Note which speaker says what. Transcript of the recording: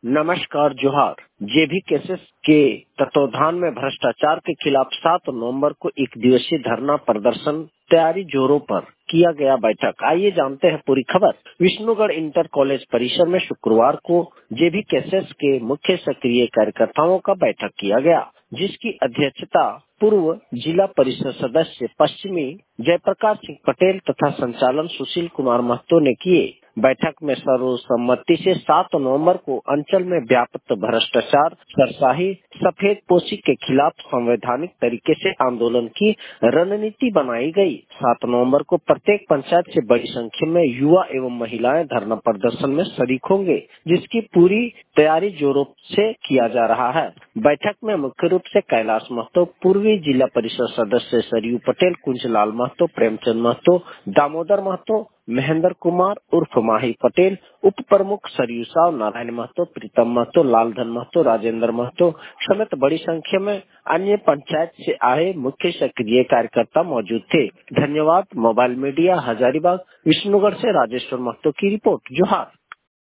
Speaker 1: नमस्कार जोहार। जेबी केसेस के तत्वाधान में भ्रष्टाचार के खिलाफ 7 नवंबर को एक दिवसीय धरना प्रदर्शन तैयारी जोरों पर किया गया बैठक। आइए जानते हैं पूरी खबर। विष्णुगढ़ इंटर कॉलेज परिसर में शुक्रवार को जेबी केसेस के मुख्य सक्रिय कार्यकर्ताओं का बैठक किया गया, जिसकी अध्यक्षता पूर्व जिला परिषद सदस्य पश्चिमी जयप्रकाश सिंह पटेल तथा संचालन सुशील कुमार महतो ने किए। बैठक में सर्वसम्मति से 7 नवंबर को अंचल में व्याप्त भ्रष्टाचार, सरसाही, सफेद पोशी के खिलाफ संवैधानिक तरीके से आंदोलन की रणनीति बनाई गई। 7 नवंबर को प्रत्येक पंचायत से बड़ी संख्या में युवा एवं महिलाएं धरना प्रदर्शन में शरीक होंगे, जिसकी पूरी तैयारी जोरों से किया जा रहा है। बैठक में मुख्य रूप से कैलाश महतो, पूर्वी जिला परिषद सदस्य सरयू पटेल, कुंजलाल महतो, प्रेमचंद महतो, दामोदर महतो, महेंद्र कुमार उर्फ माही पटेल, उप प्रमुख सरयू साव, नारायण महतो, प्रीतम महतो, लालधन महतो, राजेंद्र महतो समेत बड़ी संख्या में अन्य पंचायत से आए मुख्य सक्रिय कार्यकर्ता मौजूद थे। धन्यवाद। मोबाइल मीडिया, हजारीबाग, विष्णुगढ़ से राजेश्वर महतो की रिपोर्ट। जोहार।